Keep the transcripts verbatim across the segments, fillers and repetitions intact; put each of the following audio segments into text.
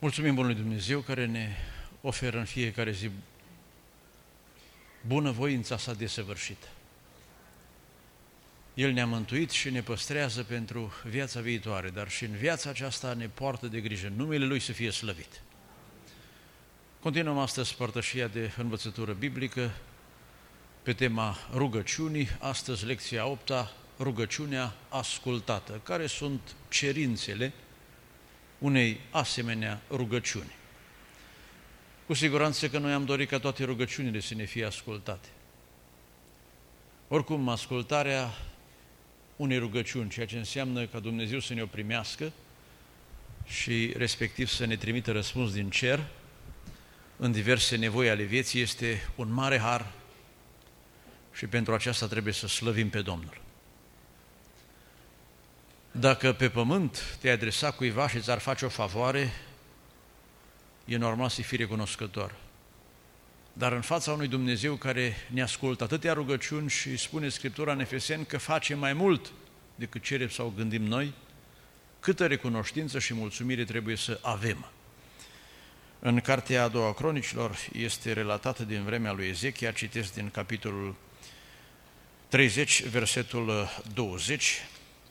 Mulțumim Bunului Dumnezeu care ne oferă în fiecare zi bunăvoința sa desăvârșită. El ne-a mântuit și ne păstrează pentru viața viitoare, dar și în viața aceasta ne poartă de grijă. Numele Lui să fie slăvit. Continuăm astăzi părtășia de învățătură biblică pe tema rugăciunii. Astăzi lecția a opta, rugăciunea ascultată. Care sunt cerințele unei asemenea rugăciuni? Cu siguranță că noi am dorit ca toate rugăciunile să ne fie ascultate. Oricum, ascultarea unei rugăciuni, ceea ce înseamnă ca Dumnezeu să ne o primească și respectiv să ne trimită răspuns din cer în diverse nevoi ale vieții, este un mare har și pentru aceasta trebuie să slăvim pe Domnul. Dacă pe pământ te-ai adresa cuiva și ți-ar face o favoare, e normal să fii recunoscător. Dar în fața unui Dumnezeu care ne ascultă atâtea rugăciuni și spune Scriptura în Efeseni că face mai mult decât cerem sau gândim noi, câtă recunoștință și mulțumire trebuie să avem. În Cartea a doua Cronicilor este relatată din vremea lui Ezechia, citesc din capitolul treizeci, versetul douăzeci,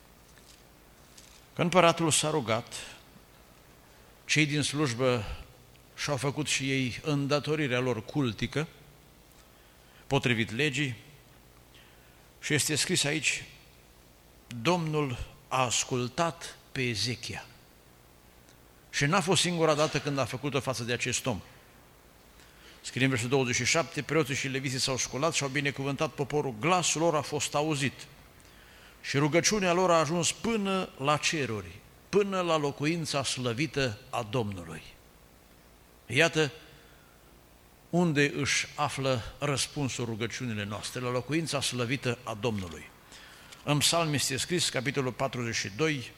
că împăratul s-a rugat, cei din slujbă și-au făcut și ei îndatorirea lor cultică, potrivit legii, și este scris aici, Domnul a ascultat pe Ezechia. Și n-a fost singura dată când a făcut-o față de acest om. Scrie în versetul douăzeci și șapte, preoții și leviții s-au sculat și au binecuvântat poporul, glasul lor a fost auzit și rugăciunea lor a ajuns până la ceruri, până la locuința slăvită a Domnului. Iată unde își află răspunsul rugăciunile noastre, la locuința slăvită a Domnului. În Psalm este scris, capitolul patruzeci și doi,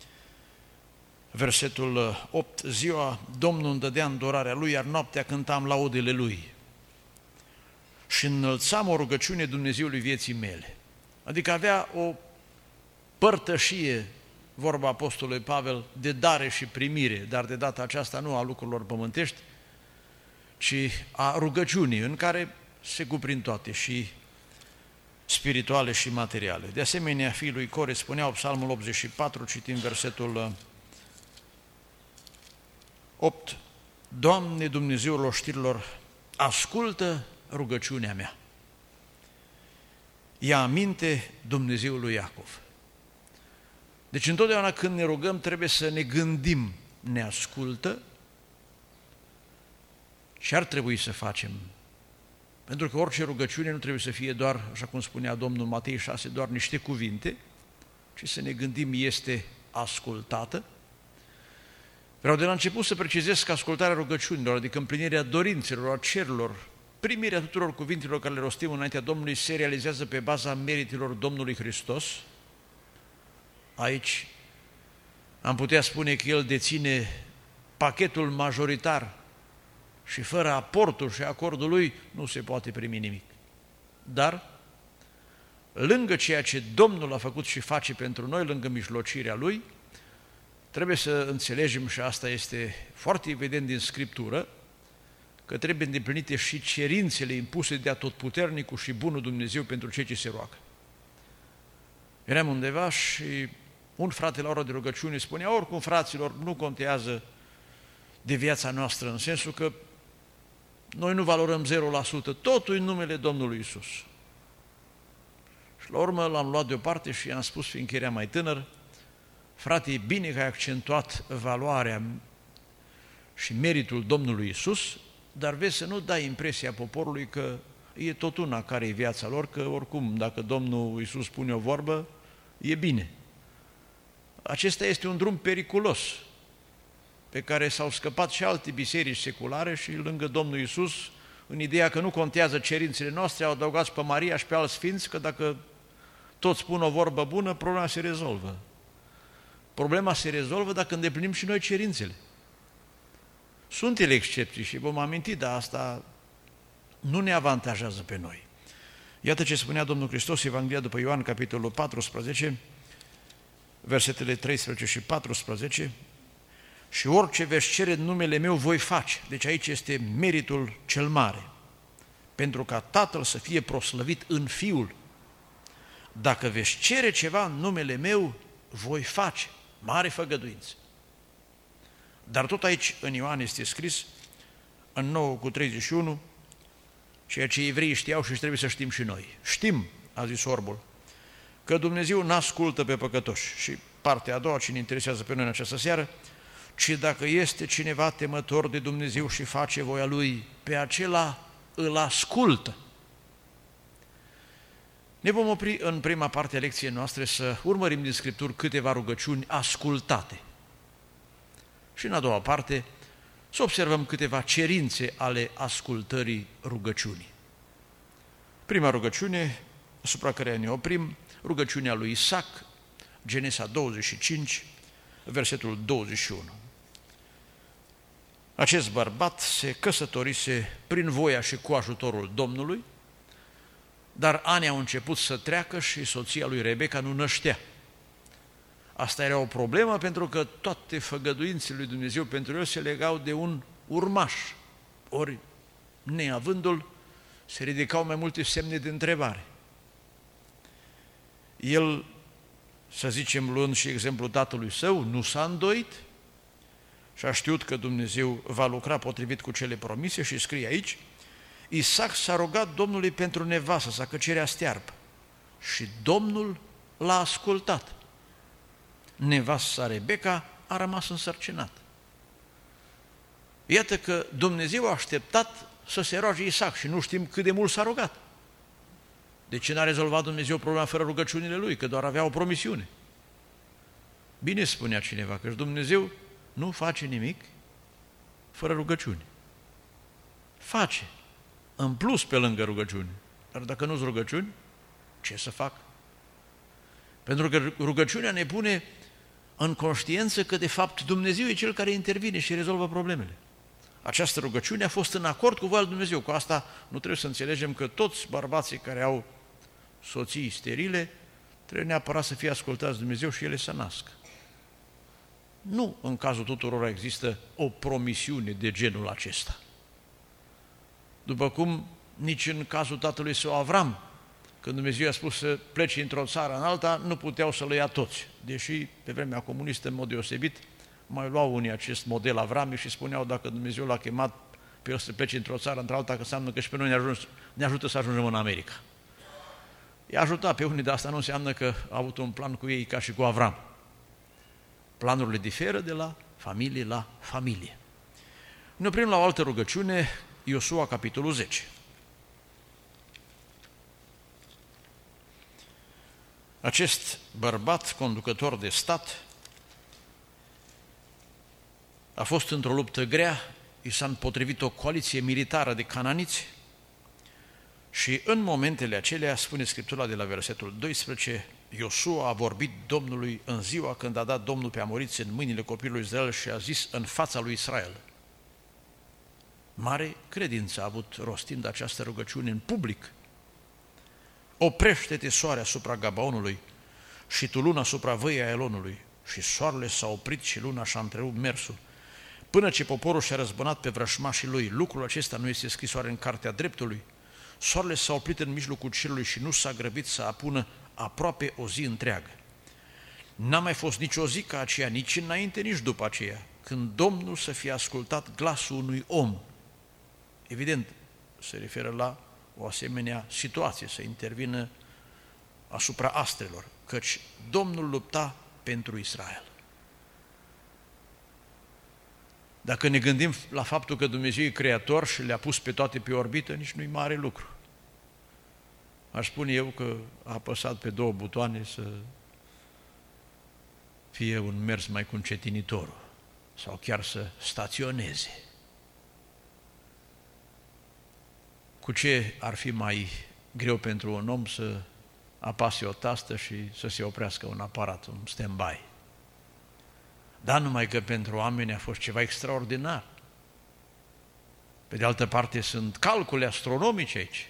versetul opt, ziua Domnul îmi dădea îndurarea Lui, iar noaptea cântam laudele Lui și înălțam o rugăciune Dumnezeului vieții mele. Adică avea o părtășie, vorba apostolului Pavel, de dare și primire, dar de data aceasta nu a lucrurilor pământești, ci a rugăciunii, în care se cuprind toate, și spirituale și materiale. De asemenea, fiii lui Core spuneau, Psalmul optzeci și patru, citim versetul opt, Doamne Dumnezeul oștirilor, ascultă rugăciunea mea. Ia aminte Dumnezeul lui Iacov. Deci întotdeauna când ne rugăm trebuie să ne gândim, ne ascultă și ar trebui să facem. Pentru că orice rugăciune nu trebuie să fie doar, așa cum spunea Domnul Matei șase, doar niște cuvinte, ci să ne gândim este ascultată. Vreau de la început să precizez că ascultarea rugăciunilor, adică împlinirea dorințelor, a cerurilor, primirea tuturor cuvintelor care le rostim înaintea Domnului, se realizează pe baza meritelor Domnului Hristos. Aici am putea spune că El deține pachetul majoritar și fără aportul și acordul Lui nu se poate primi nimic. Dar, lângă ceea ce Domnul a făcut și face pentru noi, lângă mijlocirea Lui, trebuie să înțelegem, și asta este foarte evident din Scriptură, că trebuie îndeplinite și cerințele impuse de Atotputernicul și Bunul Dumnezeu pentru cei ce se roagă. Eram undeva și un frate la ora de rugăciune spunea, oricum, fraților, nu contează de viața noastră, în sensul că noi nu valorăm zero la sută, totul în numele Domnului Iisus. Și la urmă l-am luat deoparte și i-am spus, fiindcă era mai tânăr, frate, e bine că ai accentuat valoarea și meritul Domnului Iisus, dar vezi să nu dai impresia poporului că e tot una care e viața lor, că oricum, dacă Domnul Iisus spune o vorbă, e bine. Acesta este un drum periculos, pe care s-au scăpat și alte biserici seculare și lângă Domnul Iisus, în ideea că nu contează cerințele noastre, au adăugat pe Maria și pe alți sfinți, că dacă toți spun o vorbă bună, problema se rezolvă. Problema se rezolvă dacă îndeplinim și noi cerințele. Sunt ele excepții și vom aminti, dar asta nu ne avantajează pe noi. Iată ce spunea Domnul Hristos, Evanghelia după Ioan, capitolul paisprezece, versetele treisprezece și paisprezece, și orice veți cere în numele meu voi face. Deci aici este meritul cel mare, pentru ca Tatăl să fie proslăvit în Fiul. Dacă veți cere ceva în numele meu, voi face. Mare făgăduință. Dar tot aici în Ioan este scris, în nouă cu treizeci și unu, ceea ce evreii știau și trebuie să știm și noi. Știm, a zis orbul, că Dumnezeu n-ascultă pe păcătoși. Și partea a doua, ce ne interesează pe noi în această seară, ci dacă este cineva temător de Dumnezeu și face voia Lui, pe acela îl ascultă. Ne vom opri în prima parte a lecției noastre să urmărim din Scripturi câteva rugăciuni ascultate. Și în a doua parte să observăm câteva cerințe ale ascultării rugăciunii. Prima rugăciune, asupra căreia ne oprim, rugăciunea lui Isaac, Genesa douăzeci și cinci, versetul douăzeci și unu. Acest bărbat se căsătorise prin voia și cu ajutorul Domnului, dar anii au început să treacă și soția lui Rebecca nu năștea. Asta era o problemă pentru că toate făgăduințele lui Dumnezeu pentru el se legau de un urmaș. Ori, neavându-l, se ridicau mai multe semne de întrebare. El, să zicem, luând și exemplul tatălui său, nu s-a îndoit și a știut că Dumnezeu va lucra potrivit cu cele promise și scrie aici, Isaac s-a rugat Domnului pentru nevastă sa, că cerea stearpă, și Domnul l-a ascultat. Nevasta Rebecca a rămas însărcinată. Iată că Dumnezeu a așteptat să se roage Isaac și nu știm cât de mult s-a rugat. De ce n-a rezolvat Dumnezeu problema fără rugăciunile lui, că doar avea o promisiune? Bine spunea cineva că Dumnezeu nu face nimic fără rugăciuni. Face, în plus pe lângă rugăciuni. Dar dacă nu-s rugăciuni, ce să fac? Pentru că rugăciunea ne pune în conștiință că de fapt Dumnezeu e Cel care intervine și rezolvă problemele. Această rugăciune a fost în acord cu voia lui Dumnezeu. Cu asta nu trebuie să înțelegem că toți bărbații care au soții sterile trebuie neapărat să fie ascultați de Dumnezeu și ele să nască. Nu în cazul tuturor există o promisiune de genul acesta. După cum nici în cazul tatălui său Avram, când Dumnezeu a spus să plece într-o țară în alta, nu puteau să le ia toți. Deși pe vremea comunistă, în mod deosebit, mai luau unii acest model Avramic și spuneau dacă Dumnezeu l-a chemat pe el să plece într-o țară într-alta, că înseamnă că și pe noi ne, ajuns, ne ajută să ajungem în America. I-a ajutat pe unii, dar asta nu înseamnă că a avut un plan cu ei ca și cu Avram. Planurile diferă de la familie la familie. Ne oprim la o altă rugăciune, Iosua, capitolul zece. Acest bărbat, conducător de stat, a fost într-o luptă grea, i s-a împotrivit o coaliție militară de cananiți și în momentele acelea, spune Scriptura de la versetul doisprezece, Iosua a vorbit Domnului în ziua când a dat Domnul pe amoriți în mâinile copilului Israel și a zis în fața lui Israel. Mare credință a avut rostind această rugăciune în public. Oprește-te, soare, asupra Gabaonului și tu luna asupra văii Aelonului. Și soarele s-a oprit și luna și-a întrerupt mersul, până ce poporul și-a răzbunat pe vrășmașii lui. Lucrul acesta nu este scris oare în cartea dreptului? Soarele s-a oprit în mijlocul cerului și nu s-a grăbit să apună aproape o zi întreagă. N-a mai fost nici o zi ca aceea, nici înainte, nici după aceea, când Domnul să fie ascultat glasul unui om. Evident, se referă la o asemenea situație, să intervină asupra astrelor, căci Domnul lupta pentru Israel. Dacă ne gândim la faptul că Dumnezeu e creator și le-a pus pe toate pe orbită, nici nu-i mare lucru. Aș spune eu că a apăsat pe două butoane să fie un mers mai cu încetinitorul sau chiar să staționeze. Cu ce ar fi mai greu pentru un om să apase o tastă și să se oprească un aparat, un stand-by? Dar numai că pentru oameni a fost ceva extraordinar. Pe de altă parte sunt calcule astronomice aici.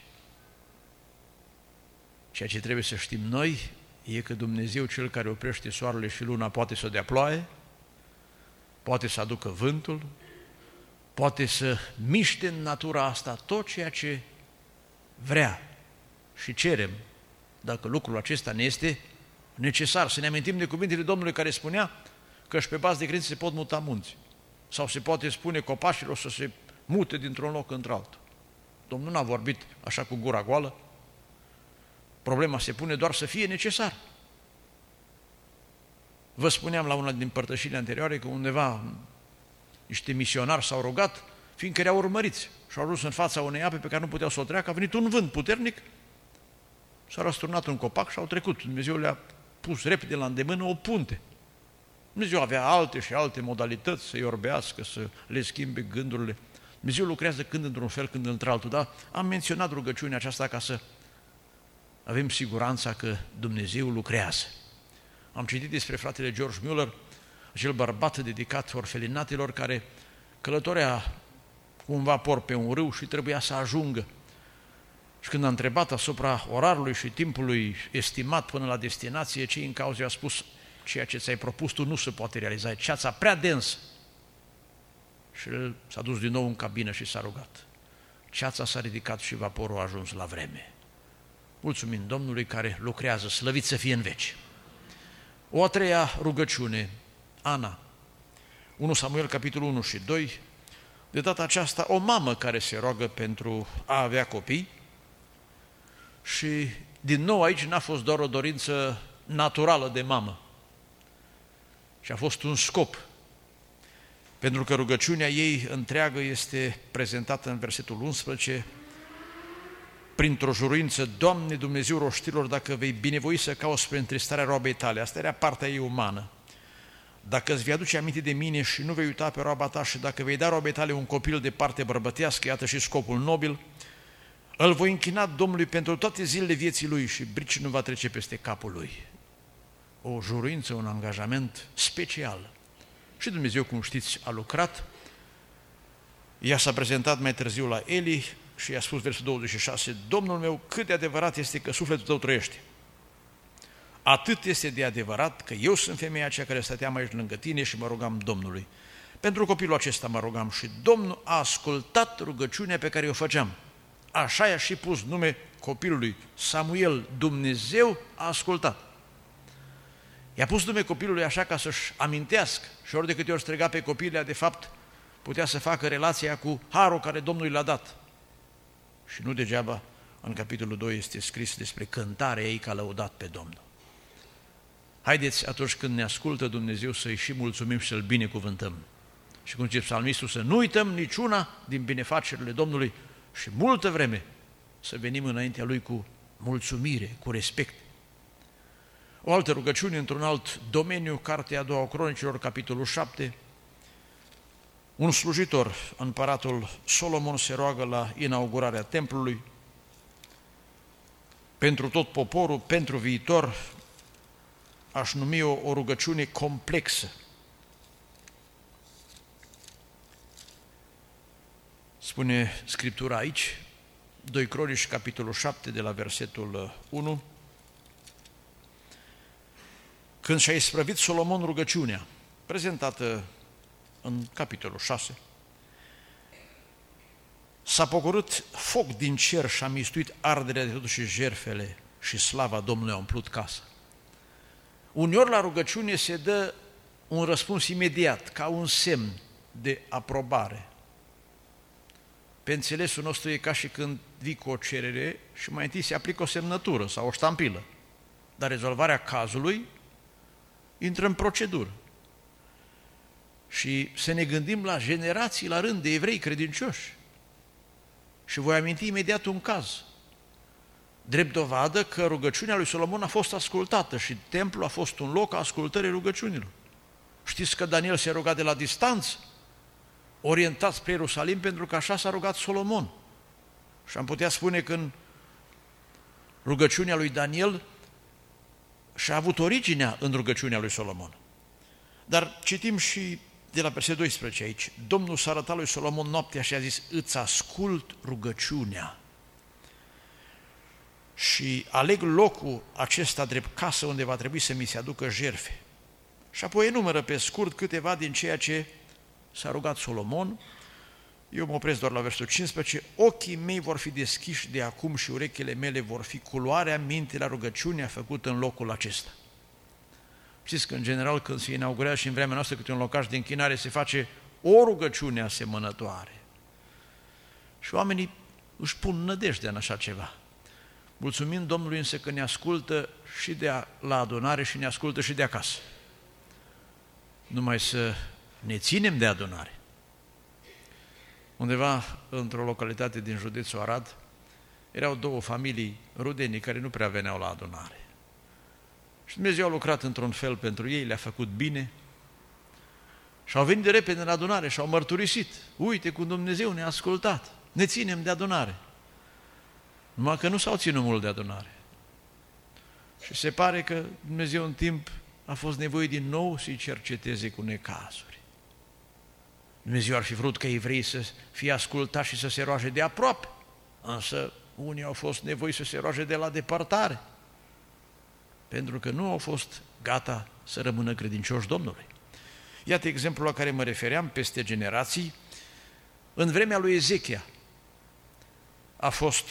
Ceea ce trebuie să știm noi e că Dumnezeu, Cel care oprește soarele și luna, poate să dea ploaie, poate să aducă vântul, poate să miște în natura asta tot ceea ce vrea și cerem, dacă lucrul acesta ne este necesar. Să ne amintim de cuvintele Domnului care spunea că și pe bază de credință se pot muta munți sau se poate spune copașilor să se mute dintr-un loc într-altul. Domnul n-a vorbit așa cu gura goală. Problema se pune doar să fie necesar. Vă spuneam la una din părtășirile anterioare că undeva niște misionari s-au rugat, fiindcă erau urmăriți și au ajuns în fața unei ape pe care nu puteau să o treacă, a venit un vânt puternic, s-a răsturnat un copac și au trecut. Dumnezeu le-a pus repede la îndemână o punte. Dumnezeu avea alte și alte modalități să-i orbească, să le schimbe gândurile. Dumnezeu lucrează când într-un fel, când într-altul, dar am menționat rugăciunea aceasta ca să avem siguranța că Dumnezeu lucrează. Am citit despre fratele George Mueller, acel bărbat dedicat orfelinatelor care călătorea cu un vapor pe un râu și trebuia să ajungă. Și când a întrebat asupra orarului și timpului estimat până la destinație, cei în cauză i-au spus: ceea ce ți-ai propus tu nu se poate realiza, e ceața prea densă. Și el s-a dus din nou în cabină și s-a rugat. Ceața s-a ridicat și vaporul a ajuns la vreme. Mulțumim Domnului care lucrează, slăvit să fie în veci. O a treia rugăciune, Ana, unu Samuel, capitolul unu și doi, de data aceasta o mamă care se roagă pentru a avea copii și din nou aici n-a fost doar o dorință naturală de mamă, ci a fost un scop, pentru că rugăciunea ei întreagă este prezentată în versetul unsprezece, printr-o juruință: Doamne Dumnezeu roștilor, dacă vei binevoi să cauți spre întristarea roabei tale. Asta era partea ei umană. Dacă îți vei aduce aminte de mine și nu vei uita pe roaba ta și dacă vei da roabei tale un copil de parte bărbătească, iată și scopul nobil, îl voi închina Domnului pentru toate zilele vieții lui și brici nu va trece peste capul lui. O juruință, un angajament special. Și Dumnezeu, cum știți, a lucrat. Ea s-a prezentat mai târziu la Eli și i-a spus, versul douăzeci și șase, Domnul meu, cât de adevărat este că sufletul tău trăiește. Atât este de adevărat că eu sunt femeia aceea care stăteam aici lângă tine și mă rugam Domnului. Pentru copilul acesta mă rugam și Domnul a ascultat rugăciunea pe care o făceam. Așa i-a și pus nume copilului, Samuel. Dumnezeu a ascultat. I-a pus nume copilului așa ca să-și amintească și ori de câte ori striga pe copilul, de fapt putea să facă relația cu harul care Domnul l-a dat. Și nu degeaba în capitolul doi este scris despre cântarea ei că a lăudat pe Domnul. Haideți atunci când ne ascultă Dumnezeu să-i și mulțumim și să-L binecuvântăm. Și cum zice psalmistul, să nu uităm niciuna din binefacerile Domnului și multă vreme să venim înaintea Lui cu mulțumire, cu respect. O altă rugăciune într-un alt domeniu, Cartea a doua Cronicilor, capitolul șapte, un slujitor, împăratul Solomon, se roagă la inaugurarea templului pentru tot poporul, pentru viitor. Aș numi o, o rugăciune complexă. Spune Scriptura aici, doi Cronici, capitolul șapte, de la versetul unu, când și-a isprăvit Solomon rugăciunea, prezentată în capitolul șase, s-a pogorât foc din cer și a mistuit arderea de totul și jertfele și slava Domnului a umplut casa. Uneori la rugăciune se dă un răspuns imediat, ca un semn de aprobare. Pe înțelesul nostru e ca și când vii cu o cerere și mai întâi se aplică o semnătură sau o ștampilă, dar rezolvarea cazului intră în procedură. Și să ne gândim la generații la rând de evrei credincioși. Și voi aminti imediat un caz. Drept dovadă că rugăciunea lui Solomon a fost ascultată și templul a fost un loc a ascultării rugăciunilor. Știți că Daniel se ruga de la distanță, orientat spre Ierusalim, pentru că așa s-a rugat Solomon. Și am putea spune că în rugăciunea lui Daniel și-a avut originea în rugăciunea lui Solomon. Dar citim și de la versetul doisprezece aici. Domnul s-a arătat lui Solomon noaptea și a zis, îți ascult rugăciunea și aleg locul acesta drept casă unde va trebui să mi se aducă jertfe. Și apoi enumeră pe scurt câteva din ceea ce s-a rugat Solomon. Eu mă opresc doar la versetul cincisprezece. Ochii mei vor fi deschiși de acum și urechile mele vor fi culoarea minte la rugăciunea făcută în locul acesta. Știți că în general când se inaugurează și în vremea noastră câte un locaș de închinare se face o rugăciune asemănătoare. Și oamenii își pun nădejdea în așa ceva. Mulțumim Domnului însă că ne ascultă și de a, la adunare și ne ascultă și de acasă. Numai să ne ținem de adunare. Undeva într-o localitate din județul Arad erau două familii rudenii care nu prea veneau la adunare. Și Dumnezeu a lucrat într-un fel pentru ei, le-a făcut bine și au venit de repede în adunare și au mărturisit. Uite cum Dumnezeu ne-a ascultat, ne ținem de adunare. Numai că nu s-au ținut mult de adunare. Și se pare că Dumnezeu în timp a fost nevoie din nou să-i cerceteze cu necazuri. Dumnezeu ar fi vrut ca evreii să fie ascultați și să se roage de aproape, însă unii au fost nevoi să se roage de la depărtare, pentru că nu au fost gata să rămână credincioși Domnului. Iată exemplul la care mă refeream, peste generații. În vremea lui Ezechia a fost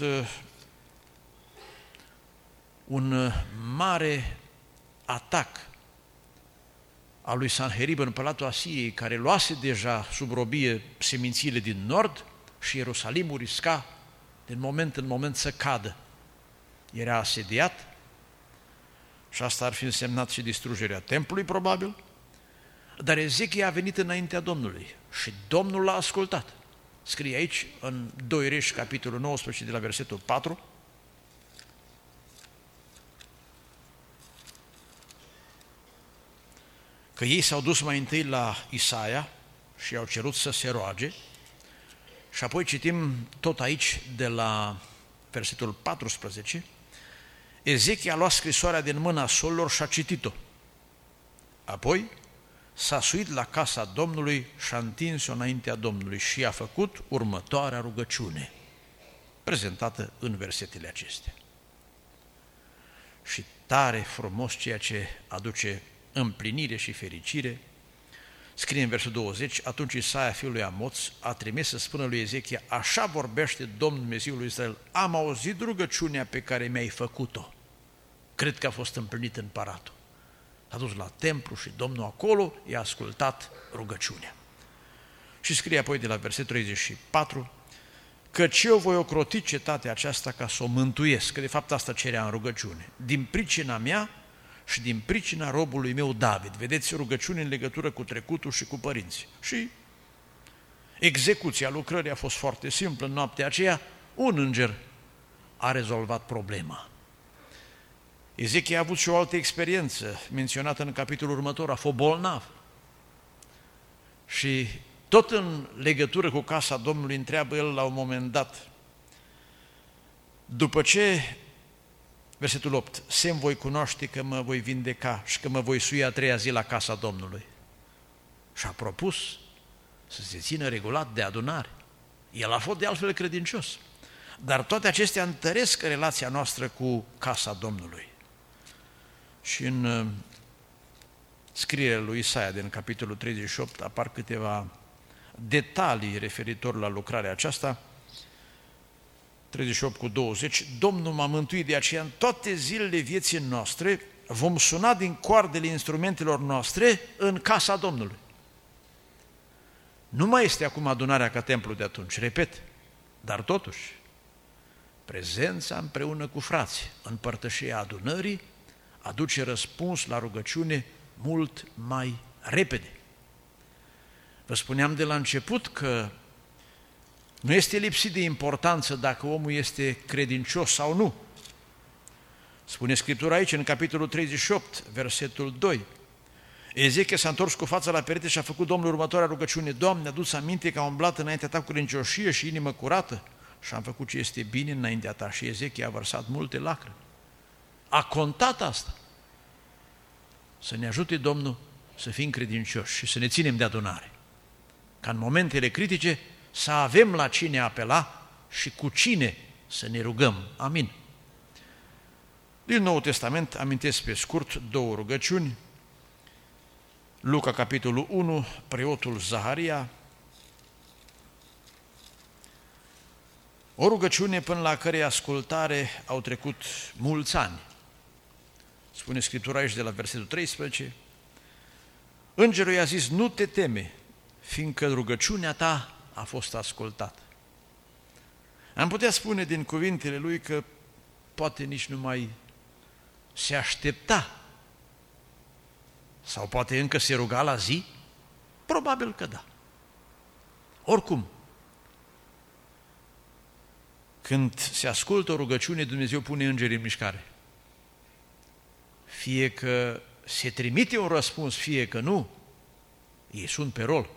un mare atac al lui Sanherib, împăratul Asiei, care luase deja sub robie semințiile din nord și Ierusalimul risca din moment în moment să cadă. Era asediat și asta ar fi însemnat și distrugerea templului, probabil, dar Ezechia a venit înaintea Domnului și Domnul l-a ascultat. Scrie aici, în doi Reși, capitolul nouăsprezece, de la versetul patru, că ei s-au dus mai întâi la Isaia și i-au cerut să se roage și apoi citim tot aici de la versetul paisprezece, Ezechia a luat scrisoarea din mâna solilor și a citit-o. Apoi s-a suit la casa Domnului și a întins-o înaintea Domnului și a făcut următoarea rugăciune, prezentată în versetele acestea. Și tare frumos ceea ce aduce împlinire și fericire, scrie în versul douăzeci, atunci Isaia, fiul lui Amoț, a trimis să spună lui Ezechia, așa vorbește Domnul Dumnezeul lui Israel, am auzit rugăciunea pe care mi-ai făcut-o. Cred că a fost împlinit împăratul. S-a dus la templu și Domnul acolo i-a ascultat rugăciunea. Și scrie apoi de la versetul treizeci și patru, căci eu voi ocroti cetatea aceasta ca să o mântuiesc, că de fapt asta cerea în rugăciune, din pricina mea și din pricina robului meu David. Vedeți, rugăciune în legătură cu trecutul și cu părinții. Și execuția lucrării a fost foarte simplă. În noaptea aceea, un înger a rezolvat problema. Ezechia a avut și o altă experiență, menționată în capitolul următor, a fost bolnav. Și tot în legătură cu casa Domnului întreabă el la un moment dat, după ce, versetul opt, se-mi voi cunoaște că mă voi vindeca și că mă voi sui a treia zi la casa Domnului. Și a propus să se țină regulat de adunare. El a fost de altfel credincios. Dar toate acestea întăresc relația noastră cu casa Domnului. Și în scrierea lui Isaia din capitolul treizeci și opt apar câteva detalii referitor la lucrarea aceasta. treizeci și opt cu douăzeci, Domnul m-a mântuit, de aceea în toate zilele vieții noastre vom suna din coardele instrumentelor noastre în casa Domnului. Nu mai este acum adunarea ca templu de atunci, repet, dar totuși, prezența împreună cu frații în părtășia adunării aduce răspuns la rugăciune mult mai repede. Vă spuneam de la început că nu este lipsit de importanță dacă omul este credincios sau nu. Spune Scriptura aici, în capitolul treizeci și opt, versetul doi. Ezechia s-a întors cu fața la perete și a făcut Domnul următoarea rugăciune. Doamne, adu-ți aminte că am umblat înaintea ta cu credincioșie și inimă curată și am făcut ce este bine înaintea ta. Și Ezechia a vărsat multe lacrimi. A contat asta. Să ne ajute Domnul să fim credincioși și să ne ținem de adunare. Ca în momentele critice să avem la cine apela și cu cine să ne rugăm. Amin. Din Noul Testament amintesc pe scurt două rugăciuni. Luca, capitolul unu, preotul Zaharia, o rugăciune până la cărei ascultare au trecut mulți ani. Spune Scriptura aici de la versetul treisprezece, îngerul i-a zis, nu te teme, fiindcă rugăciunea ta a fost ascultată. Am putea spune din cuvintele lui că poate nici nu mai se aștepta, sau poate încă se ruga la zi? Probabil că da. Oricum, când se ascultă o rugăciune, Dumnezeu pune îngerii în mișcare. Fie că se trimite un răspuns, fie că nu, ei sunt pe rol.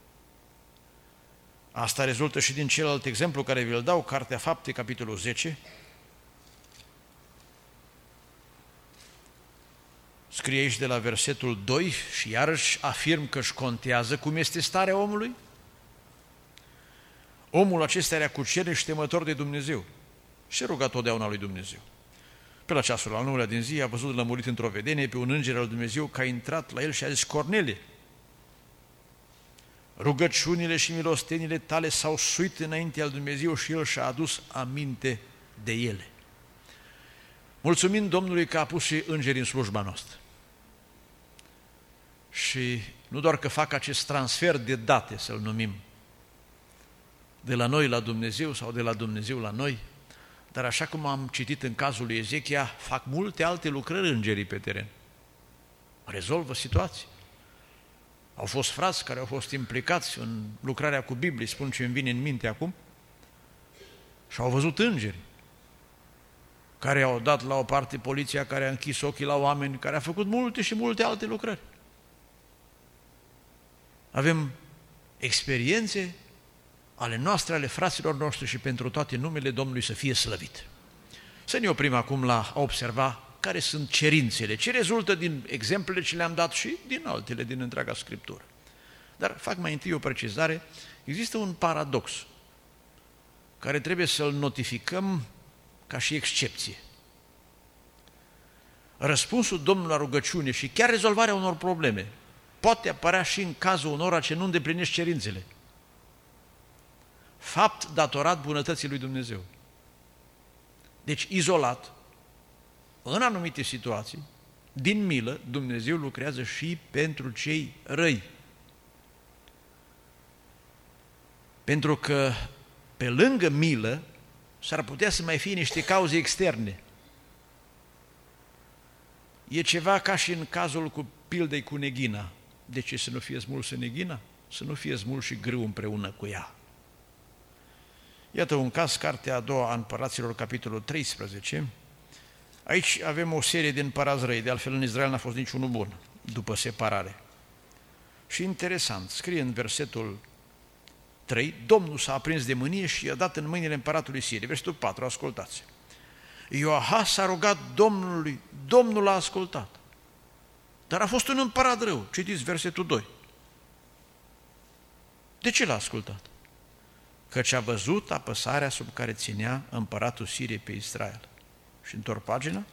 Asta rezultă și din celălalt exemplu care vi-l dau, Cartea Fapte, capitolul zece. Scrie aici de la versetul doi și iarăși afirm că își contează cum este starea omului. Omul acesta era cucernic și temător de Dumnezeu și ruga totdeauna lui Dumnezeu. Pe la ceasul al nouălea din zi a văzut lămurit într-o vedenie pe un înger al Dumnezeu că a intrat la el și a zis, Cornelie, rugăciunile și milostenile tale s-au suit înaintea lui Dumnezeu și el și-a adus aminte de ele. Mulțumim Domnului că a pus și îngeri în slujba noastră. Și nu doar că fac acest transfer de date, să-l numim, de la noi la Dumnezeu sau de la Dumnezeu la noi, dar așa cum am citit în cazul lui Ezechia, fac multe alte lucrări îngerii pe teren. Rezolvă situații. Au fost frați care au fost implicați în lucrarea cu Biblie, spun ce îmi vine în minte acum, și au văzut îngeri care au dat la o parte poliția, care a închis ochii la oameni, care a făcut multe și multe alte lucrări. Avem experiențe ale noastre, ale fraților noștri și pentru toate numele Domnului să fie slăvit. Să ne oprim acum la a observa care sunt cerințele, ce rezultă din exemplele ce le-am dat și din altele din întreaga Scriptură. Dar fac mai întâi o precizare, există un paradox care trebuie să-l notificăm ca și excepție. Răspunsul Domnului la rugăciune și chiar rezolvarea unor probleme poate apărea și în cazul unora ce nu îndeplinești cerințele. Fapt datorat bunătății lui Dumnezeu. Deci, izolat, în anumite situații, din milă, Dumnezeu lucrează și pentru cei răi. Pentru că, pe lângă milă, s-ar putea să mai fie niște cauze externe. E ceva ca și în cazul cu pildei cu neghina. De ce să nu fie smulsă neghina? Să nu fie smuls și grâu împreună cu ea. Iată un caz, cartea a doua a Împăraților, capitolul treisprezece. Aici avem o serie de împărați răi, de altfel în Israel n-a fost niciunul bun, după separare. Și interesant, scrie în versetul trei, Domnul s-a aprins de mânie și i-a dat în mâinile împăratului Siriei. Versetul patru, ascultați. Ioahaz s-a rugat Domnului, Domnul l-a ascultat. Dar a fost un împărat rău. Citiți versetul doi. De ce l-a ascultat? Căci a văzut apăsarea sub care ținea împăratul Siriei pe Israel. Și întorc pagina.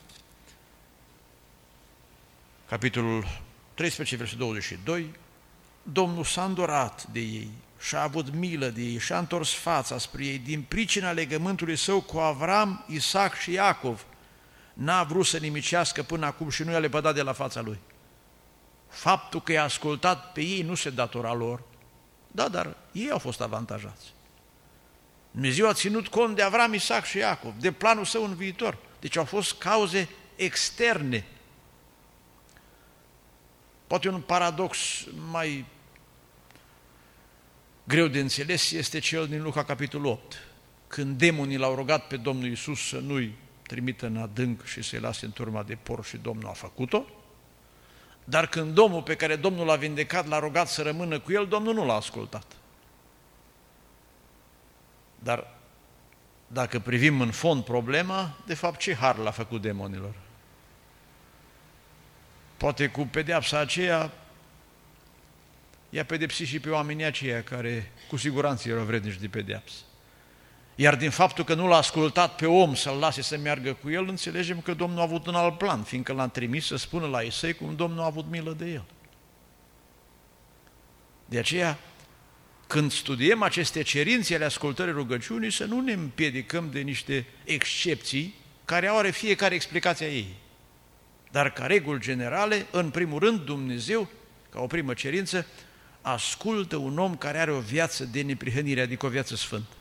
Capitolul treisprezece, versetul douăzeci și doi. Domnul s-a îndurat de ei și a avut milă de ei și a întors fața spre ei din pricina legământului său cu Avram, Isaac și Iacov. N-a vrut să nimicească până acum și nu i-a lepădat de la fața lui. Faptul că i-a ascultat pe ei nu se datora lor. Da, dar ei au fost avantajați. Dumnezeu a ținut cont de Avram, Isaac și Iacov, de planul său în viitor. Deci au fost cauze externe. Poate un paradox mai greu de înțeles este cel din Luca, capitolul opt, când demonii l-au rugat pe Domnul Iisus să nu-i trimită în adânc și să-i lase în turma de porci și Domnul a făcut-o, dar când Domnul pe care Domnul l-a vindecat l-a rugat să rămână cu el, Domnul nu l-a ascultat. Dar dacă privim în fond problema, de fapt ce har l-a făcut demonilor? Poate cu pedeapsa aceea i-a pedepsit și pe oamenii aceia care cu siguranță erau vrednici de pedeapsă. Iar din faptul că nu l-a ascultat pe om să-l lase să meargă cu el, înțelegem că Domnul a avut un alt plan, fiindcă l-a trimis să spună la Isai cum Domnul a avut milă de el. De aceea, când studiem aceste cerințe ale ascultării rugăciunii, să nu ne împiedicăm de niște excepții care au are fiecare explicația ei. Dar ca reguli generale, în primul rând, Dumnezeu, ca o primă cerință, ascultă un om care are o viață de neprihănire, adică o viață sfântă.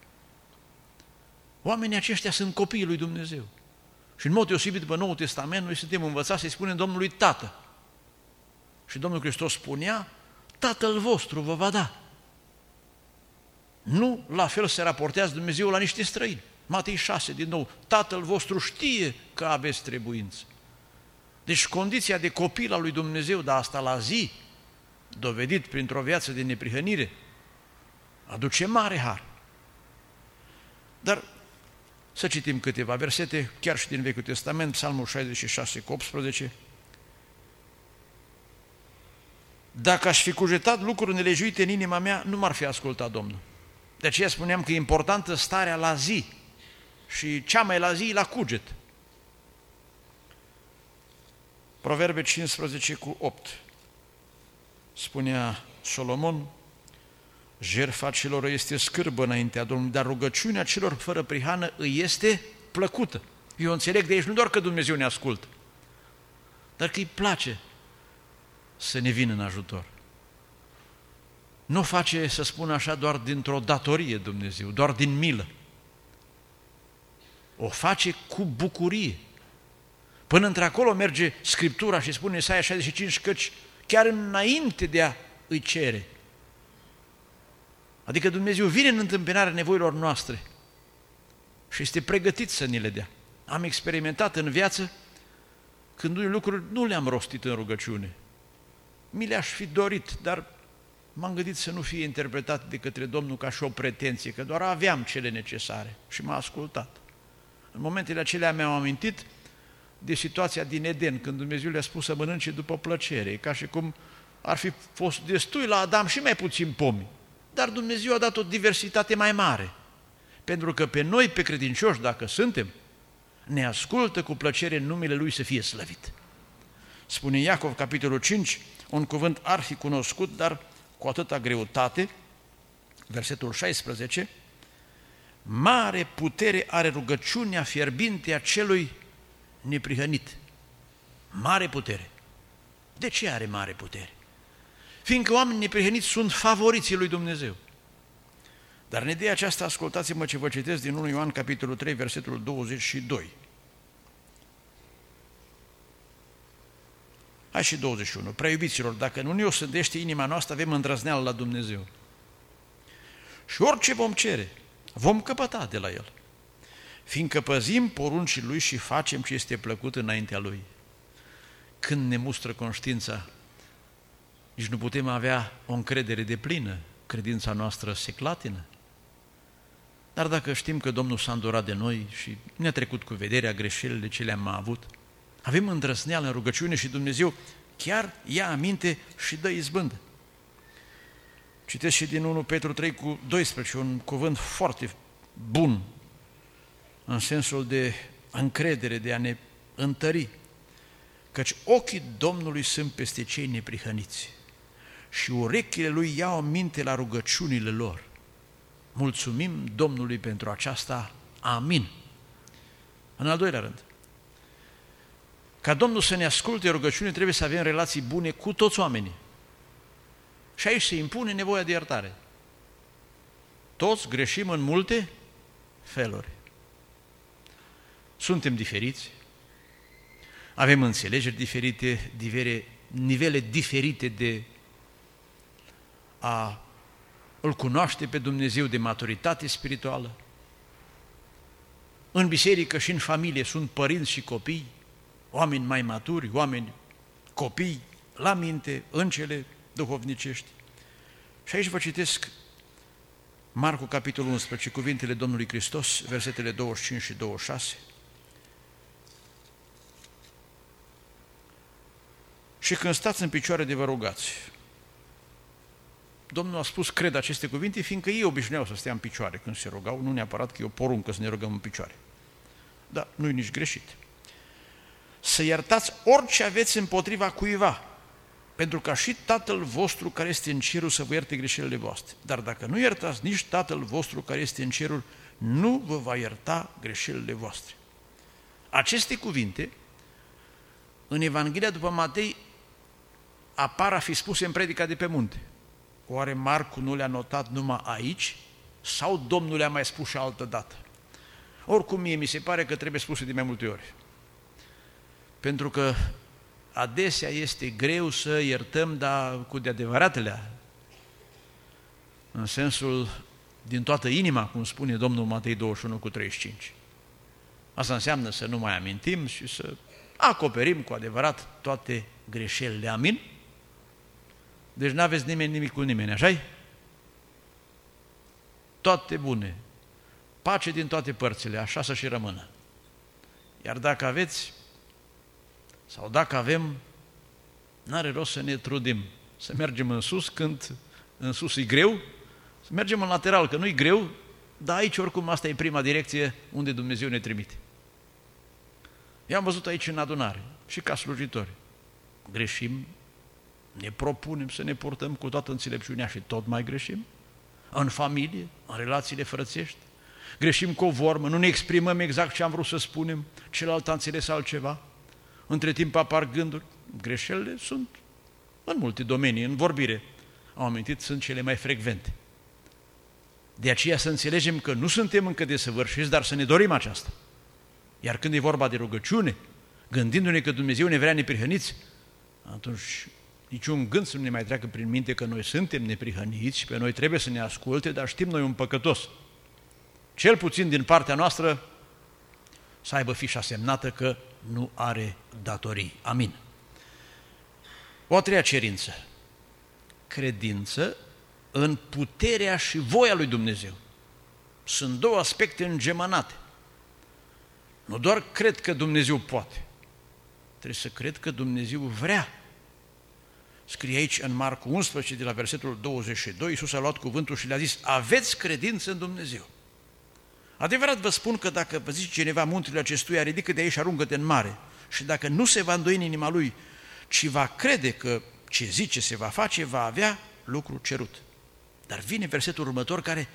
Oamenii aceștia sunt copiii lui Dumnezeu. Și în mod deosebit după Noul Testament, noi suntem învățați să-i spunem Domnului Tată. Și Domnul Hristos spunea, Tatăl vostru vă va da. Nu la fel se raportează Dumnezeu la niște străini. Matei șase, din nou, Tatăl vostru știe că aveți trebuință. Deci condiția de copil al lui Dumnezeu, dar asta la zi, dovedit printr-o viață de neprihănire, aduce mare har. Dar să citim câteva versete, chiar și din Vechiul Testament, Psalmul șaizeci și șase cu optsprezece. Dacă aș fi cugetat lucruri nelegiuite în inima mea, nu m-ar fi ascultat Domnul. De aceea spuneam că e importantă starea la zi și cea mai la zi la cuget. Proverbe cincisprezece cu opt. Spunea Solomon, jertfa celor este scârbă înaintea Domnului, dar rugăciunea celor fără prihană îi este plăcută. Eu înțeleg de aici nu doar că Dumnezeu ne ascultă, dar că îi place să ne vină în ajutor. Nu face, să spun așa, doar dintr-o datorie Dumnezeu, doar din milă. O face cu bucurie. Până într-acolo merge Scriptura și spune Isaia șaizeci și cinci, căci chiar înainte de a îi cere. Adică Dumnezeu vine în întâmpinarea nevoilor noastre și este pregătit să ni le dea. Am experimentat în viață când unele lucruri nu le-am rostit în rugăciune. Mi le-aș fi dorit, dar m-am gândit să nu fie interpretat de către Domnul ca și o pretenție, că doar aveam cele necesare și m-a ascultat. În momentele acelea mi-am amintit de situația din Eden, când Dumnezeu le-a spus să mănânce după plăcere, ca și cum ar fi fost destui la Adam și mai puțin pomi. Dar Dumnezeu a dat o diversitate mai mare, pentru că pe noi, pe credincioși, dacă suntem, ne ascultă cu plăcere în numele Lui să fie slăvit. Spune Iacov, capitolul cinci, un cuvânt arhicunoscut, dar cu atâta greutate, versetul șaisprezece, mare putere are rugăciunea fierbinte a celui neprihănit. Mare putere. De ce are mare putere? Fiindcă oamenii neprihăniți sunt favoriții lui Dumnezeu. Dar în ideea aceasta, ascultați-mă ce vă citesc din unu Ioan, capitolul trei, versetul douăzeci și doi. Hai și douăzeci și unu. Prea iubiților, dacă nu ne osândește inima noastră, avem îndrăzneală la Dumnezeu. Și orice vom cere, vom căpăta de la El, fiindcă păzim poruncii Lui și facem ce este plăcut înaintea Lui. Când ne mustră conștiința, nici nu putem avea o încredere deplină, credința noastră se clatină. Dar dacă știm că Domnul s-a îndurat de noi și ne-a trecut cu vederea greșelile ce le-am avut, avem îndrăzneală în rugăciune și Dumnezeu chiar ia aminte și dă izbândă. Citesc și din unu Petru trei cu doisprezece, un cuvânt foarte bun, în sensul de încredere, de a ne întări, căci ochii Domnului sunt peste cei neprihăniți și urechile Lui iau aminte la rugăciunile lor. Mulțumim Domnului pentru aceasta. Amin. În al doilea rând, ca Domnul să ne asculte rugăciune, trebuie să avem relații bune cu toți oamenii. Și aici se impune nevoia de iertare. Toți greșim în multe feluri. Suntem diferiți, avem înțelegeri diferite, divere, nivele diferite de a îl cunoaște pe Dumnezeu, de maturitate spirituală. În biserică și în familie sunt părinți și copii, oameni mai maturi, oameni copii, la minte, în cele duhovnicești. Și aici vă citesc Marcu, capitolul unsprezece, cuvintele Domnului Hristos, versetele douăzeci și cinci și douăzeci și șase. Și când stați în picioare de vă rugați. Domnul a spus, cred aceste cuvinte, fiindcă ei obișnuiau să stea în picioare când se rugau, nu neapărat că e o poruncă să ne rugăm în picioare. Dar nu-i nici greșit. Să iertați orice aveți împotriva cuiva. pentru ca și Tatăl vostru care este în cerul să vă ierte greșelile voastre. Dar dacă nu iertați, nici Tatăl vostru care este în cerul nu vă va ierta greșelile voastre. Aceste cuvinte, în Evanghelia după Matei, apar a fi spuse în predica de pe munte. Oare Marcu nu le-a notat numai aici sau Domnul le-a mai spus și altă dată? Oricum mie mi se pare că trebuie spuse de mai multe ori. Pentru că adesea este greu să iertăm, dar cu de adevăratele, în sensul din toată inima, cum spune Domnul Matei douăzeci și unu cu treizeci și cinci. Asta înseamnă să nu mai amintim și să acoperim cu adevărat toate greșelile. Amin? Deci n-aveți nimeni nimic cu nimeni, așa-i? Toate bune, pace din toate părțile, așa să și rămână. Iar dacă aveți, sau dacă avem, n-are rost să ne trudim, să mergem în sus când în sus e greu, să mergem în lateral, că nu e greu, dar aici oricum asta e prima direcție unde Dumnezeu ne trimite. Eu am văzut aici în adunare și ca slujitori. Greșim, ne propunem să ne purtăm cu toată înțelepciunea și tot mai greșim. În familie, în relațiile frățești, greșim cu o vorbă, nu ne exprimăm exact ce am vrut să spunem, celălalt a înțeles altceva. Între timp apar gânduri. Greșelile sunt în multe domenii, în vorbire. Am amintit, sunt cele mai frecvente. De aceea să înțelegem că nu suntem încă desăvârșiți, dar să ne dorim aceasta. Iar când e vorba de rugăciune, gândindu-ne că Dumnezeu ne vrea neprihăniți, atunci niciun gând să nu ne mai treacă prin minte că noi suntem neprihăniți și pe noi trebuie să ne asculte, dar știm noi un păcătos. Cel puțin din partea noastră să aibă fișa semnată că nu are datorii. Amin. O a treia cerință. Credință în puterea și voia lui Dumnezeu. Sunt două aspecte îngemănate. Nu doar cred că Dumnezeu poate, trebuie să cred că Dumnezeu vrea. Scrie aici în Marcu unsprezece, de la versetul douăzeci și doi, Iisus a luat cuvântul și le-a zis: aveți credință în Dumnezeu. Adevărat vă spun că dacă vă zice cineva muntele acestuia, ridică de aici și aruncă-te în mare, și dacă nu se va îndoi în inima lui, ci va crede că ce zice se va face, va avea lucru cerut. Dar vine versetul următor care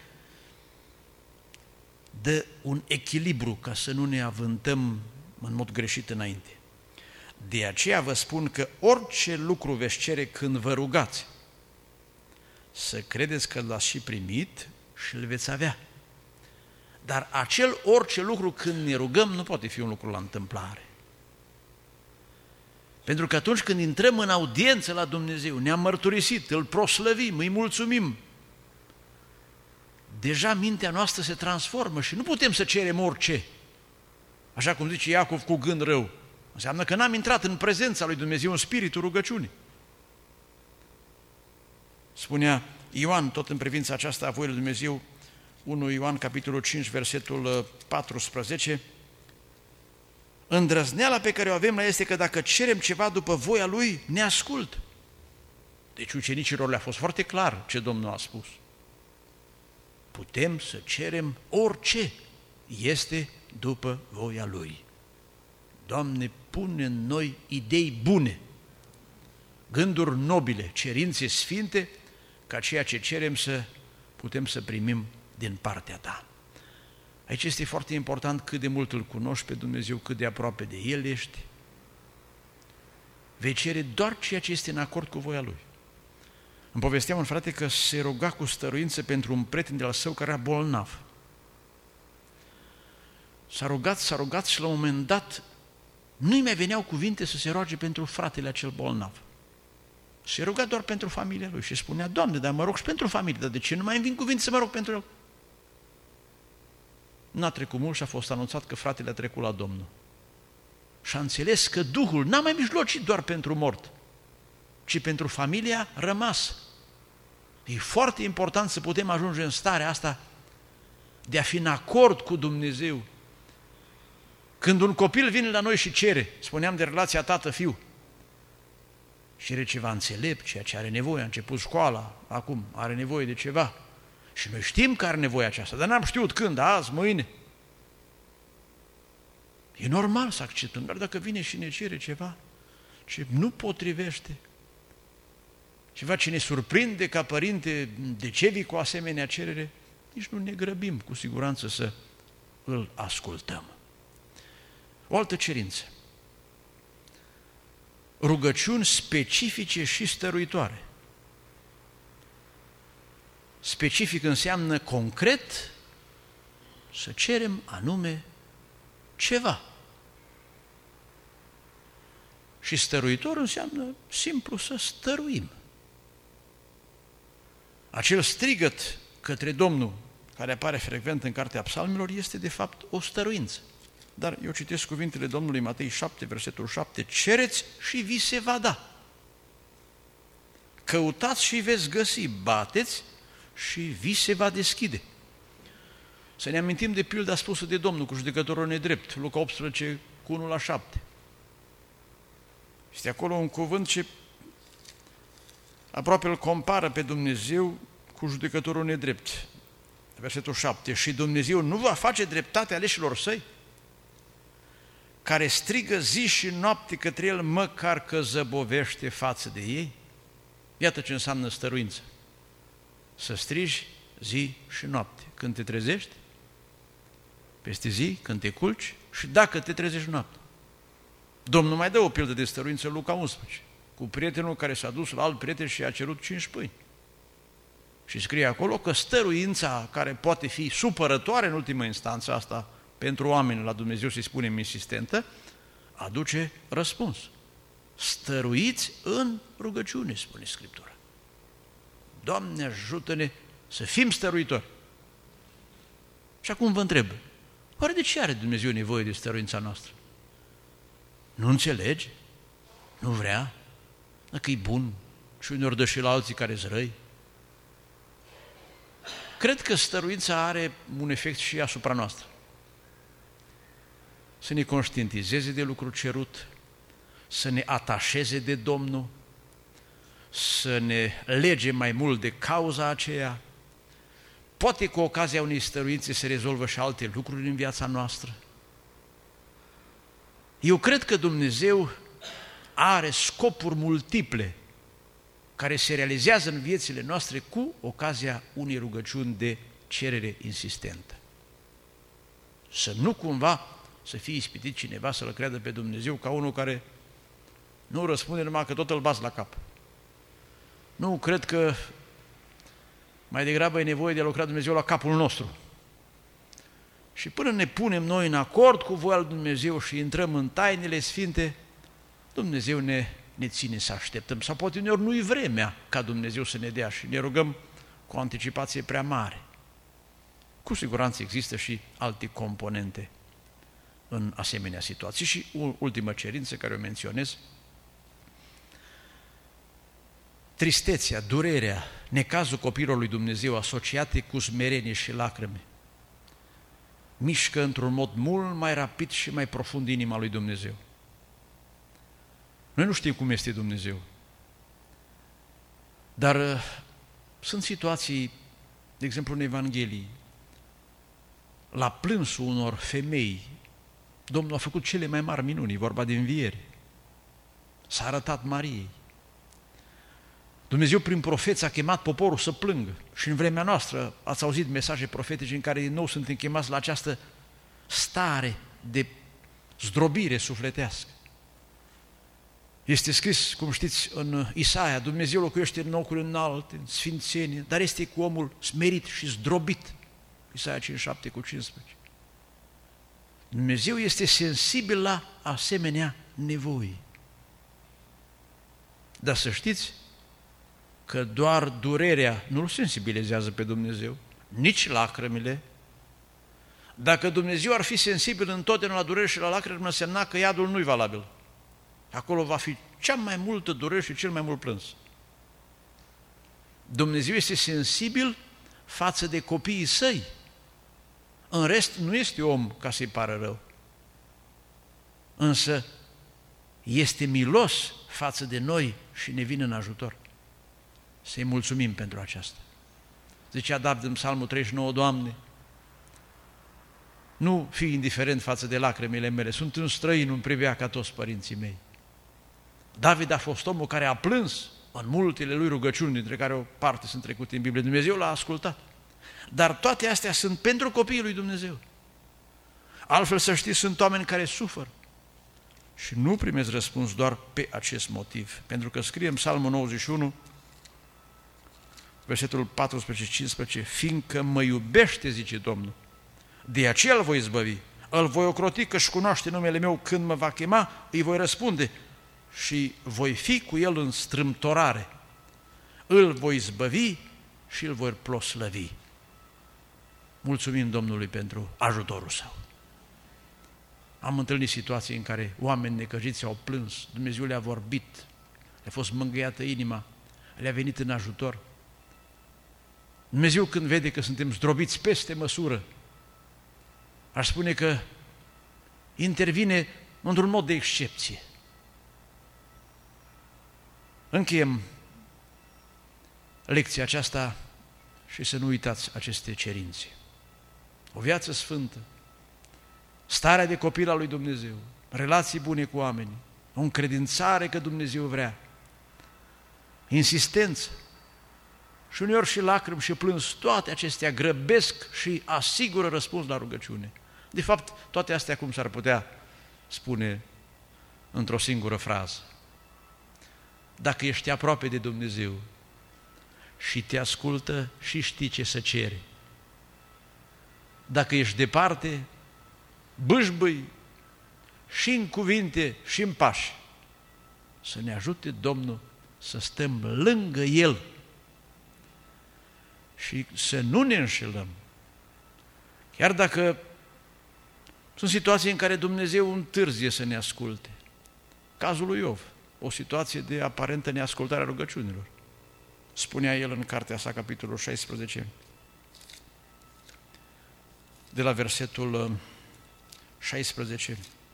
dă un echilibru ca să nu ne avântăm în mod greșit înainte. De aceea vă spun că orice lucru veți cere când vă rugați, să credeți că l-ați și primit și îl veți avea. Dar acel orice lucru când ne rugăm nu poate fi un lucru la întâmplare. Pentru că atunci când intrăm în audiență la Dumnezeu, ne-am mărturisit, îl proslăvim, îi mulțumim, deja mintea noastră se transformă și nu putem să cerem orice. Așa cum zice Iacov, cu gând rău. Înseamnă că n-am intrat în prezența lui Dumnezeu, în spiritul rugăciunii. Spunea Ioan, tot în privința aceasta a voii lui Dumnezeu, unu Ioan, capitolul cinci, versetul paisprezece, îndrăzneala pe care o avem la este că dacă cerem ceva după voia Lui, ne ascultă. Deci ucenicilor le-a fost foarte clar ce Domnul a spus. Putem să cerem orice este după voia Lui. Doamne, pune în noi idei bune, gânduri nobile, cerințe sfinte, ca ceea ce cerem să putem să primim din partea Ta. Aici este foarte important cât de mult îl cunoști pe Dumnezeu, cât de aproape de El ești. Vei cere doar ceea ce este în acord cu voia Lui. Îmi povestea un frate că se ruga cu stăruință pentru un prieten de-al său care era bolnav. S-a rugat, s-a rugat și la un moment dat nu-i mai veneau cuvinte să se roage pentru fratele acel bolnav. Se ruga doar pentru familia lui și spunea: Doamne, dar mă rog și pentru familie, dar de ce nu mai îmi vin cuvinte să mă rog pentru el? N-a trecut mult și a fost anunțat că fratele a trecut la Domnul. Și a înțeles că Duhul n-a mai mijlocit doar pentru mort, ci pentru familia rămasă. E foarte important să putem ajunge în starea asta de a fi în acord cu Dumnezeu. Când un copil vine la noi și cere, spuneam de relația tată-fiu, cere ceva înțelept, ceea ce are nevoie, a început școala, acum are nevoie de ceva. Și noi știm că are nevoie aceasta, dar n-am știut când, azi, mâine. E normal să acceptăm, dar dacă vine și ne cere ceva ce nu potrivește, Ceva ce ne surprinde ca părinte, de ce vii cu asemenea cerere? Nici nu ne grăbim cu siguranță să îl ascultăm. O altă cerință. Rugăciuni specifice și stăruitoare. Specific înseamnă concret să cerem anume ceva. Și stăruitor înseamnă simplu să stăruim. Acel strigăt către Domnul, care apare frecvent în Cartea Psalmilor, este de fapt o stăruință. Dar eu citesc cuvintele Domnului Matei șapte, versetul șapte, cereți și vi se va da. Căutați și veți găsi, bateți și vi se va deschide. Să ne amintim de pilda spusă de Domnul cu judecătorul nedrept, Luca optsprezece, cu unu la șapte. Este acolo un cuvânt ce aproape îl compară pe Dumnezeu cu judecătorul nedrept. Versetul șapte. Și Dumnezeu nu va face dreptate aleșilor săi, care strigă zi și noapte către El, măcar că zăbovește față de ei? Iată ce înseamnă stăruință. Să strigi zi și noapte. Când te trezești, peste zi, când te culci și dacă te trezești noapte. Domnul mai dă o pildă de stăruință, Luca unsprezece, cu prietenul care s-a dus la alt prieten și i-a cerut cinci pâini. Și scrie acolo că stăruința, care poate fi supărătoare în ultima instanță, asta pentru oameni la Dumnezeu să-i spunem insistentă, aduce răspuns. Stăruiți în rugăciune, spune Scriptura. Doamne, ajută-ne să fim stăruitori. Și acum vă întreb, oare de ce are Dumnezeu nevoie de stăruința noastră? Nu înțelege? Nu vrea? Dacă e bun și uneori dă și la alții care-s răi? Cred că stăruința are un efect și asupra noastră. Să ne conștientizeze de lucru cerut, să ne atașeze de Domnul, să ne lege mai mult de cauza aceea. Poate cu ocazia unei stăruințe se rezolvă și alte lucruri în viața noastră. Eu cred că Dumnezeu are scopuri multiple care se realizează în viețile noastre cu ocazia unei rugăciuni de cerere insistentă. Să nu cumva să fie ispitit cineva să-L creadă pe Dumnezeu ca unul care nu răspunde numai că tot îl bați la cap. Nu, cred că mai degrabă e nevoie de a lucra Dumnezeu la capul nostru. Și până ne punem noi în acord cu voia lui Dumnezeu și intrăm în tainele sfinte, Dumnezeu ne, ne ține să așteptăm. Sau poate uneori nu-i vremea ca Dumnezeu să ne dea și ne rugăm cu o anticipație prea mare. Cu siguranță există și alte componente în asemenea situații. Și ultima cerință care o menționez, tristețea, durerea, necazul copilului lui Dumnezeu asociate cu smerenie și lacrime, mișcă într-un mod mult mai rapid și mai profund inima lui Dumnezeu. Noi nu știm cum este Dumnezeu, dar uh, sunt situații, de exemplu în Evanghelie, la plânsul unor femei, Domnul a făcut cele mai mari minuni, vorba de înviere. S-a arătat Mariei. Dumnezeu prin profeți a chemat poporul să plângă și în vremea noastră ați auzit mesaje profetice în care din nou suntem chemați la această stare de zdrobire sufletească. Este scris, cum știți, în Isaia, Dumnezeu locuiește în locuri înalte, în sfințenie, dar este cu omul smerit și zdrobit. Isaia cinci șapte cu cincisprezece. Dumnezeu este sensibil la asemenea nevoi. Dar să știți că doar durerea nu-L sensibilizează pe Dumnezeu, nici lacrimile. Dacă Dumnezeu ar fi sensibil întotdeauna la durere și la lacrimi, însemna că iadul nu-i valabil. Acolo va fi cea mai multă durere și cel mai mult plâns. Dumnezeu este sensibil față de copiii săi. În rest, nu este om ca să-i pară rău. Însă, este milos față de noi și ne vine în ajutor. Să-i mulțumim pentru aceasta. Zicea David în Psalmul treizeci și nouă, Doamne, nu fii indiferent față de lacrimile mele, sunt un străin, nu-mi privea ca toți părinții mei. David a fost omul care a plâns în multele lui rugăciuni, dintre care o parte sunt trecute în Biblie. Dumnezeu l-a ascultat. Dar toate astea sunt pentru copiii lui Dumnezeu. Altfel, să știți, sunt oameni care suferă și nu primesc răspuns doar pe acest motiv. Pentru că scrie în Psalmul nouăzeci și unu, versetul paisprezece cincisprezece, fiindcă mă iubește, zice Domnul, de aceea îl voi izbăvi, îl voi ocroti că-și cunoaște numele meu, când mă va chema, îi voi răspunde și voi fi cu el în strâmtorare. Îl voi izbăvi și îl voi proslăvi. Mulțumim Domnului pentru ajutorul său. Am întâlnit situații în care oameni necăjiți au plâns, Dumnezeu le-a vorbit, le-a fost mângâiată inima, le-a venit în ajutor. Dumnezeu, când vede că suntem zdrobiți peste măsură, aș spune că intervine într-un mod de excepție. Încheiem lecția aceasta și să nu uitați aceste cerințe. O viață sfântă, starea de copil al lui Dumnezeu, relații bune cu oamenii, o încredințare că Dumnezeu vrea, insistență și uneori și lacrimi și plâns, toate acestea grăbesc și asigură răspuns la rugăciune. De fapt, toate astea cum s-ar putea spune într-o singură frază. Dacă ești aproape de Dumnezeu și te ascultă și știi ce să ceri. Dacă ești departe, bâșbâi și în cuvinte și în pași. Să ne ajute Domnul să stăm lângă El și să nu ne înșelăm. Chiar dacă sunt situații în care Dumnezeu întârzie să ne asculte. Cazul lui Iov, o situație de aparentă neascultare a rugăciunilor. Spunea el în cartea sa, capitolul șaisprezece, de la versetul șaisprezece.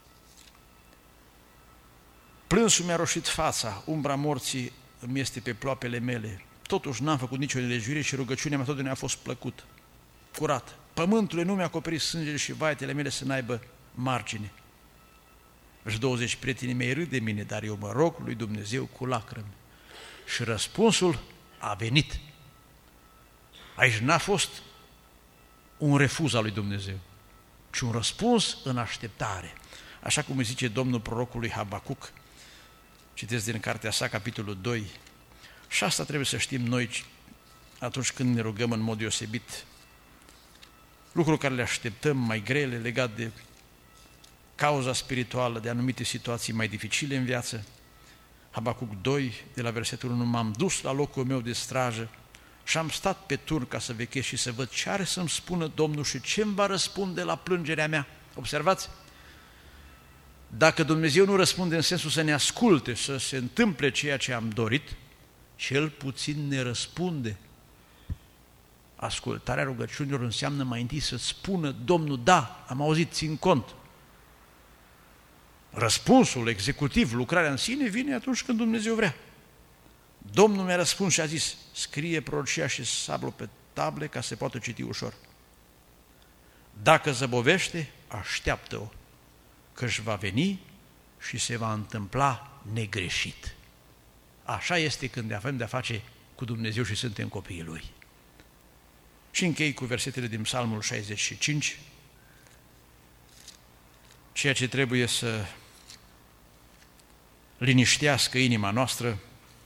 Plânsul mi-a roșit fața, umbra morții îmi este pe ploapele mele. Totuși n-am făcut nicio nelegiuire și rugăciunea mea totdeauna a fost plăcută, curată. Pământul nu mi-a acoperit sângele și vaetele mele să n-aibă margine. Versetul douăzeci, prietenii mei râd de mine, dar eu mă rog lui Dumnezeu cu lacrimi. Și răspunsul a venit. Aici n-a fost un refuz al lui Dumnezeu, ci un răspuns în așteptare. Așa cum îi zice Domnul prorocului Habacuc, citesc din cartea sa, capitolul doi, și asta trebuie să știm noi atunci când ne rugăm în mod deosebit. Lucruri care le așteptăm mai grele, legat de cauza spirituală, de anumite situații mai dificile în viață. Habacuc doi, de la versetul unu, m-am dus la locul meu de strajă și am stat pe turn ca să vechez și să văd ce are să-mi spună Domnul și ce îmi va răspunde la plângerea mea. Observați? Dacă Dumnezeu nu răspunde în sensul să ne asculte, să se întâmple ceea ce am dorit, cel puțin ne răspunde. Ascultarea rugăciunilor înseamnă mai întâi să-ți spună Domnul, da, am auzit, țin cont. Răspunsul executiv, lucrarea în sine, vine atunci când Dumnezeu vrea. Domnul mi-a răspuns și a zis, scrie prorocia și sablu pe table ca să se poată citi ușor. Dacă zăbovește, așteaptă-o, că își va veni și se va întâmpla negreșit. Așa este când avem de-a face cu Dumnezeu și suntem copiii Lui. Și închei cu versetele din Psalmul șaizeci și cinci, ceea ce trebuie să liniștească inima noastră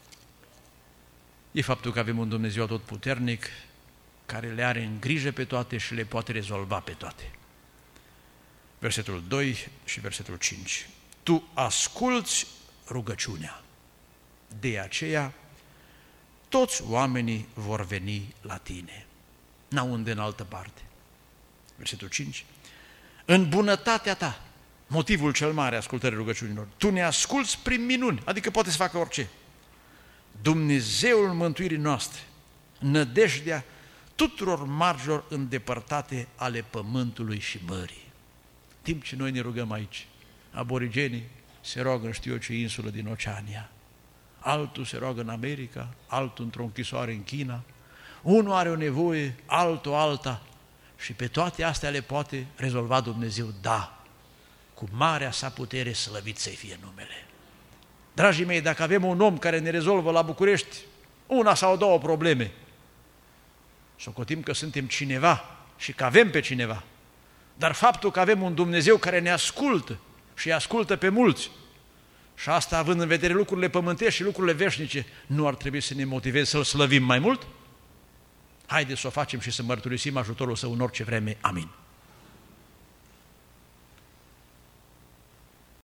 e faptul că avem un Dumnezeu atotputernic care le are în grijă pe toate și le poate rezolva pe toate. Versetul doi și versetul cinci. Tu asculți rugăciunea, de aceea toți oamenii vor veni la tine. N-au unde în altă parte. Versetul cinci. În bunătatea ta, motivul cel mare ascultării rugăciunilor, tu ne asculți prin minuni, adică poate să facă orice. Dumnezeul mântuirii noastre, nădejdea tuturor margilor îndepărtate ale pământului și mării. Timp ce noi ne rugăm aici, aborigenii se roagă în știu eu ce insulă din Oceania, altul se roagă în America, altul într-o închisoare în China, unul are o nevoie, altul alta, și pe toate astea le poate rezolva Dumnezeu, da, cu marea sa putere, slăvit să-i fie numele. Dragii mei, dacă avem un om care ne rezolvă la București una sau două probleme, socotim că suntem cineva și că avem pe cineva, dar faptul că avem un Dumnezeu care ne ascultă și îi ascultă pe mulți, și asta având în vedere lucrurile pământești și lucrurile veșnice, nu ar trebui să ne motiveze să-L slăvim mai mult? Haideți să o facem și să mărturisim ajutorul Său în orice vreme. Amin.